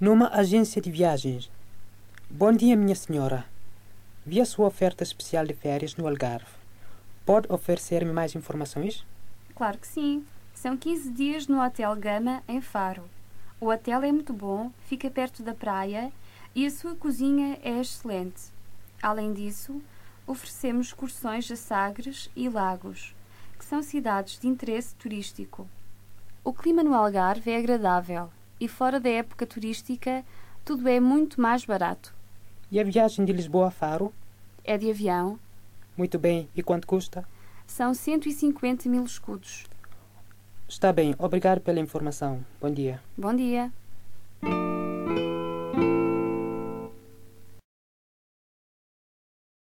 Numa agência de viagens. Bom dia, minha senhora. Vi a sua oferta especial de férias no Algarve. Pode oferecer-me mais informações? Claro que sim. São 15 dias no Hotel Gama, em Faro. O hotel é muito bom, fica perto da praia e a sua cozinha é excelente. Além disso, oferecemos excursões a Sagres e Lagos, que são cidades de interesse turístico. O clima no Algarve é agradável e fora da época turística tudo é muito mais barato. E a viagem de Lisboa a Faro? É de avião. Muito bem. E quanto custa? São 150 mil escudos. Está bem. Obrigado pela informação. Bom dia. Bom dia.